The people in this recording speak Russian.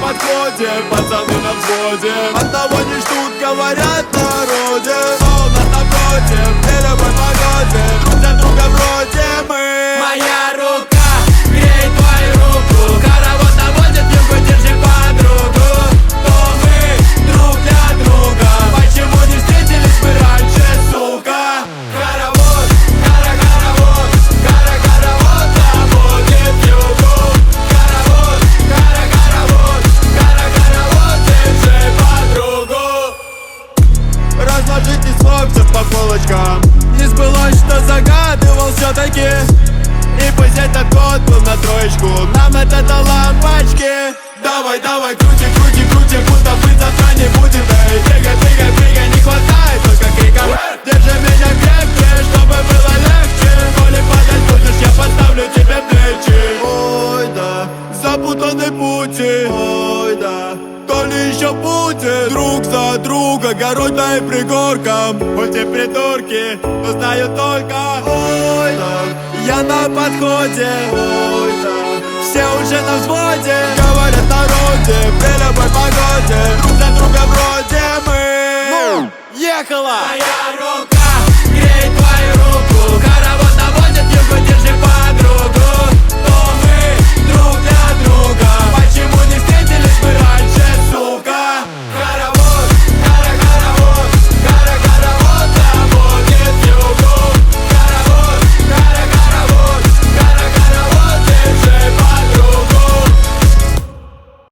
подходе, пацаны на взводе. Одного не ждут, говорят в народе. Солнце напротив, при любой погоде, друг для друга вроде мы. Моя рука греет твою руку, хоровод наводит югу, держи подругу. То мы друг для друга, почему не встретились мы раньше, сука? Хоровод, хоровод, хоровод наводит югу. Хоровод, хоровод, держи подругу. Разложите хлопцев по полочкам. Не сбылось, что загадывал все-таки. И пусть этот год был на троечку, нам это до лампочки. Давай, давай, крути, крути, крути, будто мы завтра не будем. Эй, прыгай, прыгай, прыгай, не хватает только крика. Держи меня крепче, чтобы было легче. Коли падать будешь, я поставлю тебе плечи. Ой, да, запутанный пути. Ой, да, то ли еще будет. Друг за друга, горой и пригорком. Хоть и придурки, но знаю только. Ой, да, я на подходе. Ой, да, все уже на взводе. Говорят в народе, при любой погоде, друг для друга вроде мы. Ехала! Моя рука